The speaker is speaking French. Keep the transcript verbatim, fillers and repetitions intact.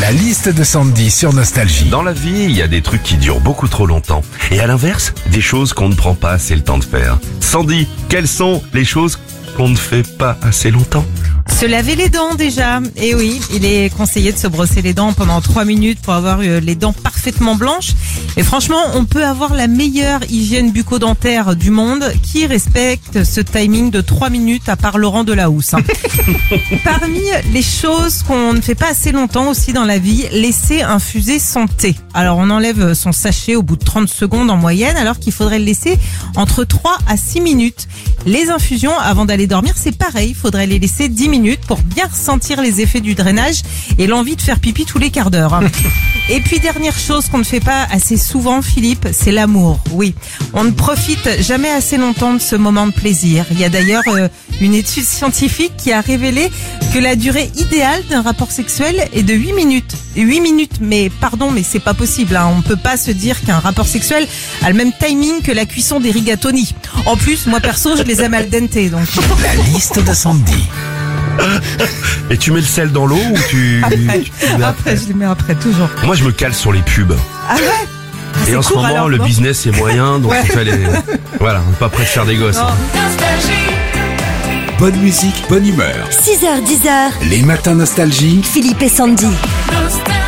La liste de Sandy sur Nostalgie. Dans la vie, il y a des trucs qui durent beaucoup trop longtemps. Et à l'inverse, des choses qu'on ne prend pas assez le temps de faire. Sandy, quelles sont les choses qu'on ne fait pas assez longtemps ? Se laver les dents déjà. Et oui, il est conseillé de se brosser les dents pendant trois minutes pour avoir les dents parfaitement blanches. Et franchement, on peut avoir la meilleure hygiène bucco-dentaire du monde qui respecte ce timing de trois minutes à part Laurent Delahousse. Hein. Parmi les choses qu'on ne fait pas assez longtemps aussi dans la vie, laisser infuser son thé. Alors on enlève son sachet au bout de trente secondes en moyenne, alors qu'il faudrait le laisser entre trois à six minutes. Les infusions avant d'aller dormir, c'est pareil, il faudrait les laisser dix minutes pour bien ressentir les effets du drainage et l'envie de faire pipi tous les quarts d'heure. Hein. Et puis dernière chose qu'on ne fait pas assez souvent, Philippe, c'est l'amour. Oui, on ne profite jamais assez longtemps de ce moment de plaisir. Il y a d'ailleurs euh, une étude scientifique qui a révélé que la durée idéale d'un rapport sexuel est de huit minutes. huit minutes, mais pardon, mais c'est pas possible. Hein. On ne peut pas se dire qu'un rapport sexuel a le même timing que la cuisson des rigatoni. En plus, moi perso, je les aime al dente. Donc. La liste de Sandy. Et tu mets le sel dans l'eau ou tu... Après, tu mets après, je les mets après, toujours. Moi, je me cale sur les pubs. Ah ouais. Et C'est en ce court, moment, alors, le non business est moyen, donc Ouais. il fallait... Voilà, on n'est pas prêt de faire des gosses. Non. hein. Bonne musique, bonne humeur. six heures dix, Les matins Nostalgie. Philippe et Sandy. Nostalgie.